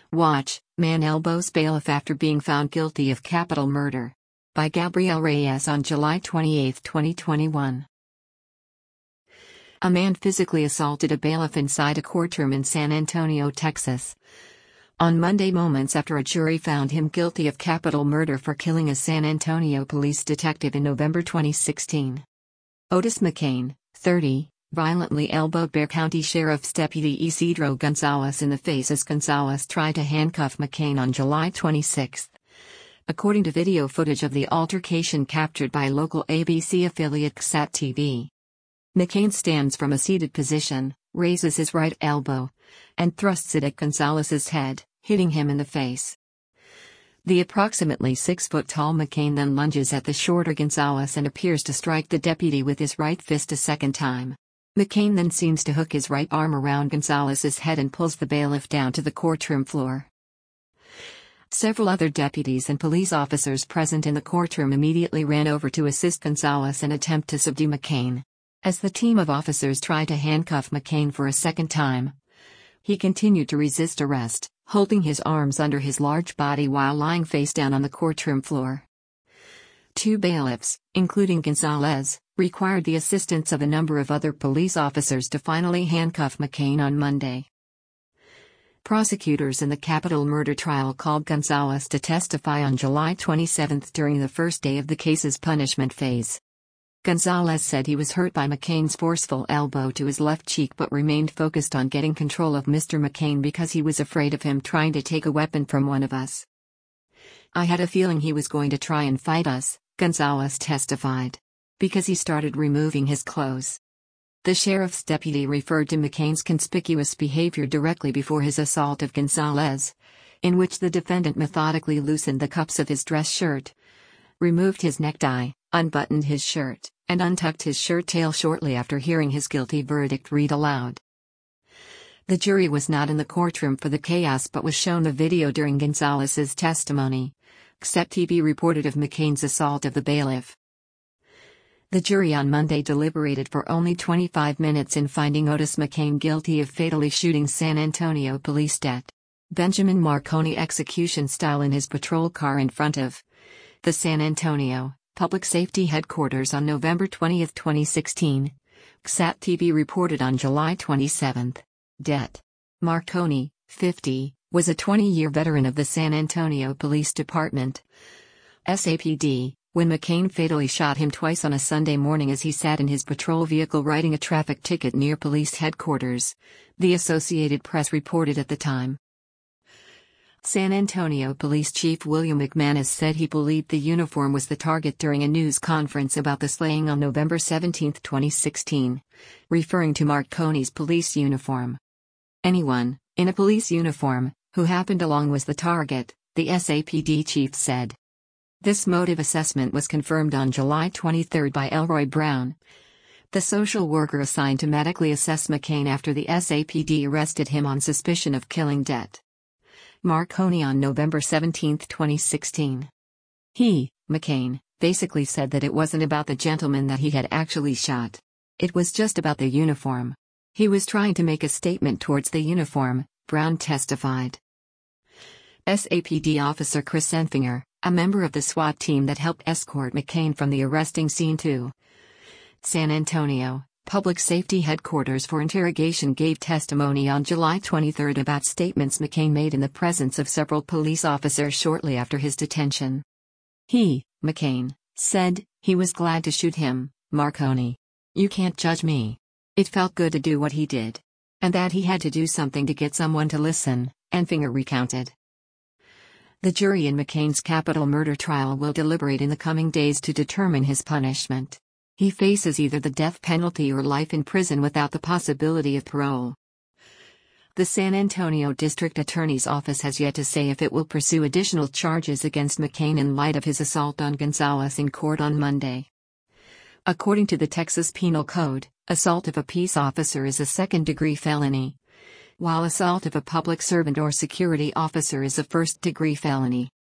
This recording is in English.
Watch, Man Elbows Bailiff After Being Found Guilty of Capital Murder. By Gabriel Reyes on July 28, 2021. A man physically assaulted a bailiff inside a courtroom in San Antonio, Texas, on Monday, moments after a jury found him guilty of capital murder for killing a San Antonio police detective in November 2016. Otis McCain, 30, violently elbowed Bexar County Sheriff's Deputy Isidro Gonzalez in the face as Gonzalez tried to handcuff McCain on July 26, according to video footage of the altercation captured by local ABC affiliate XSAT TV. McCain stands from a seated position, raises his right elbow, and thrusts it at Gonzalez's head, hitting him in the face. The approximately 6-foot-tall McCain then lunges at the shorter Gonzalez and appears to strike the deputy with his right fist a second time. McCain then seems to hook his right arm around Gonzalez's head and pulls the bailiff down to the courtroom floor. Several other deputies and police officers present in the courtroom immediately ran over to assist Gonzalez and attempt to subdue McCain. As the team of officers tried to handcuff McCain for a second time, he continued to resist arrest, holding his arms under his large body while lying face down on the courtroom floor. Two bailiffs, including Gonzalez, required the assistance of a number of other police officers to finally handcuff McCain on Monday. Prosecutors in the capital murder trial called Gonzalez to testify on July 27 during the first day of the case's punishment phase. Gonzalez said he was hurt by McCain's forceful elbow to his left cheek but remained focused on getting control of Mr. McCain because he was afraid of him trying to take a weapon from one of us. "I had a feeling he was going to try and fight us," Gonzalez testified, because he started removing his clothes. The sheriff's deputy referred to McCain's conspicuous behavior directly before his assault of Gonzalez, in which the defendant methodically loosened the cuffs of his dress shirt, removed his necktie, unbuttoned his shirt, and untucked his shirt tail shortly after hearing his guilty verdict read aloud. The jury was not in the courtroom for the chaos but was shown the video during Gonzalez's testimony, XSAT TV reported of McCain's assault of the bailiff. The jury on Monday deliberated for only 25 minutes in finding Otis McCain guilty of fatally shooting San Antonio police Det. Benjamin Marconi execution style in his patrol car in front of the San Antonio Public Safety Headquarters on November 20, 2016, XSAT TV reported on July 27. Det. Marconi, 50, was a 20-year veteran of the San Antonio Police Department, SAPD, when McCain fatally shot him twice on a Sunday morning as he sat in his patrol vehicle writing a traffic ticket near police headquarters, the Associated Press reported at the time. San Antonio Police Chief William McManus said he believed the uniform was the target during a news conference about the slaying on November 17, 2016, referring to Marconi's police uniform. "Anyone, in a police uniform, who happened along was the target," the SAPD chief said. This motive assessment was confirmed on July 23 by Elroy Brown, the social worker assigned to medically assess McCain after the SAPD arrested him on suspicion of killing Det. Marconi on November 17, 2016. He, McCain, basically said that it wasn't about the gentleman that he had actually shot. It was just about the uniform. He was trying to make a statement towards the uniform, Brown testified. SAPD officer Chris Enfinger, a member of the SWAT team that helped escort McCain from the arresting scene to San Antonio Public Safety Headquarters for interrogation, gave testimony on July 23 about statements McCain made in the presence of several police officers shortly after his detention. He, McCain, said he was glad to shoot him, Marconi. "You can't judge me. It felt good to do what he did. And that he had to do something to get someone to listen," Enfinger recounted. The jury in McCain's capital murder trial will deliberate in the coming days to determine his punishment. He faces either the death penalty or life in prison without the possibility of parole. The San Antonio District Attorney's Office has yet to say if it will pursue additional charges against McCain in light of his assault on Gonzalez in court on Monday. According to the Texas Penal Code, assault of a peace officer is a second-degree felony, while assault of a public servant or security officer is a first-degree felony.